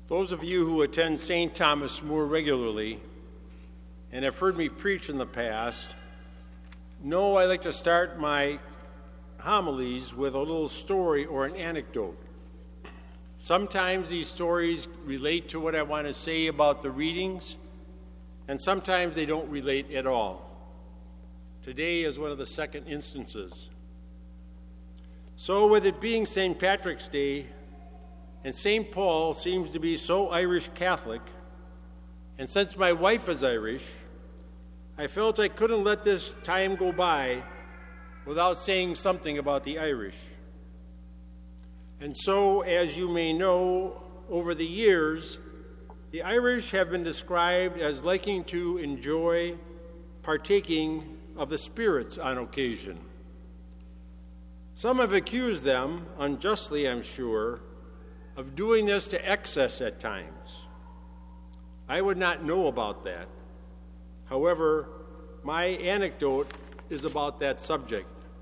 Those of you who attend St. Thomas More regularly and have heard me preach in the past know I like to start my homilies with a little story or an anecdote. Sometimes these stories relate to what I want to say about the readings, and sometimes they don't relate at all. Today is one of the second instances. So with it being St. Patrick's Day, and St. Paul seems to be so Irish Catholic, and since my wife is Irish, I felt I couldn't let this time go by without saying something about the Irish. And so, as you may know, over the years, the Irish have been described as liking to enjoy partaking of the spirits on occasion. Some have accused them, unjustly I'm sure, of doing this to excess at times. I would not know about that. However, my anecdote is about that subject.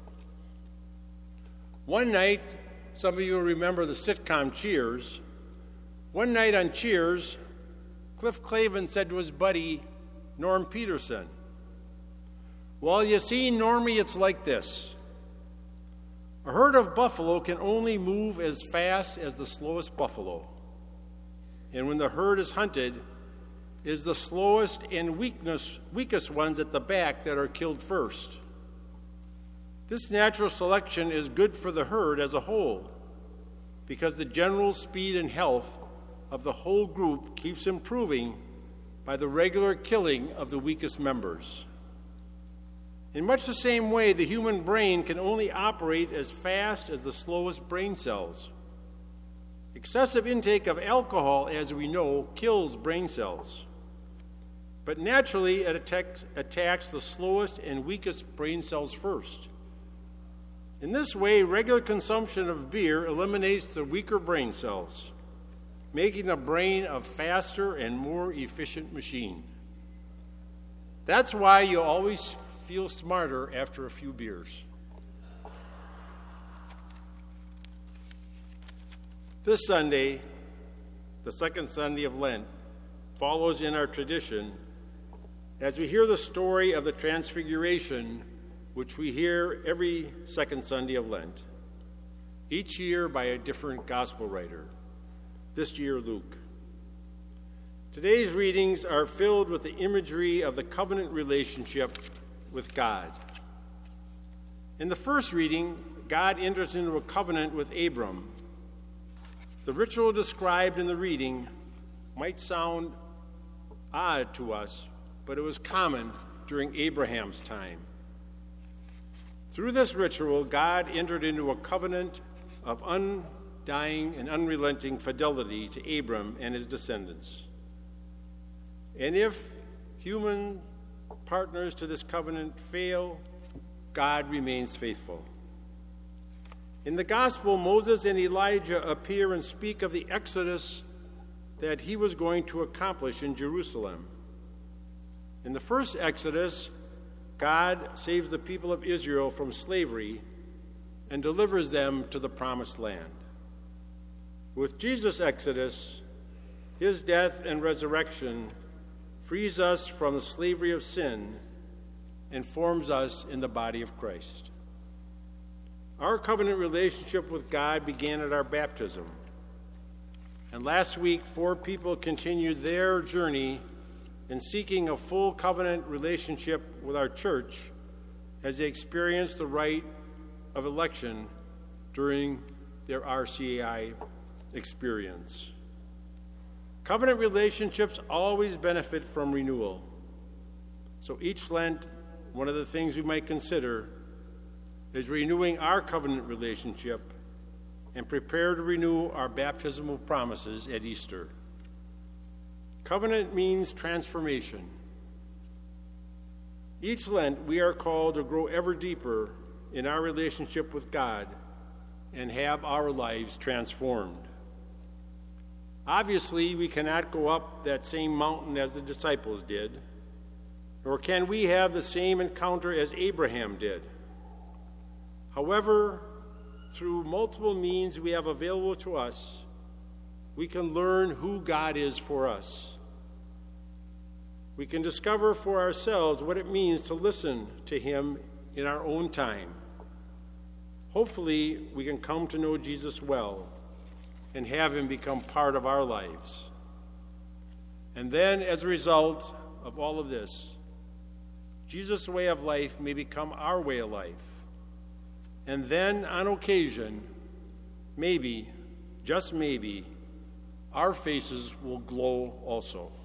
One night, some of you remember the sitcom Cheers. One night on Cheers, Cliff Clavin said to his buddy, Norm Peterson, "Well, you see, Normie, it's like this. A herd of buffalo can only move as fast as the slowest buffalo. And when the herd is hunted, it is the slowest and weakest ones at the back that are killed first. This natural selection is good for the herd as a whole, because the general speed and health of the whole group keeps improving by the regular killing of the weakest members. In much the same way, the human brain can only operate as fast as the slowest brain cells. Excessive intake of alcohol, as we know, kills brain cells. But naturally, it attacks the slowest and weakest brain cells first. In this way, regular consumption of beer eliminates the weaker brain cells, making the brain a faster and more efficient machine. That's why you always feel smarter after a few beers." This Sunday, the second Sunday of Lent, follows in our tradition as we hear the story of the Transfiguration, which we hear every second Sunday of Lent, each year by a different gospel writer, this year Luke. Today's readings are filled with the imagery of the covenant relationship with God. In the first reading, God enters into a covenant with Abram. The ritual described in the reading might sound odd to us, but it was common during Abraham's time. Through this ritual, God entered into a covenant of undying and unrelenting fidelity to Abram and his descendants. And if human partners to this covenant fail, God remains faithful. In the gospel, Moses and Elijah appear and speak of the exodus that he was going to accomplish in Jerusalem. In the first exodus, God saves the people of Israel from slavery and delivers them to the promised land. With Jesus' exodus, his death and resurrection frees us from the slavery of sin and forms us in the body of Christ. Our covenant relationship with God began at our baptism. And last week, 4 people continued their journey in seeking a full covenant relationship with our church as they experienced the rite of election during their RCAI experience. Covenant relationships always benefit from renewal. So each Lent, one of the things we might consider is renewing our covenant relationship and prepare to renew our baptismal promises at Easter. Covenant means transformation. Each Lent, we are called to grow ever deeper in our relationship with God and have our lives transformed. Obviously, we cannot go up that same mountain as the disciples did, nor can we have the same encounter as Abraham did. However, through multiple means we have available to us, we can learn who God is for us. We can discover for ourselves what it means to listen to him in our own time. Hopefully, we can come to know Jesus well and have him become part of our lives. And then, as a result of all of this, Jesus' way of life may become our way of life. And then, on occasion, maybe, just maybe, our faces will glow also.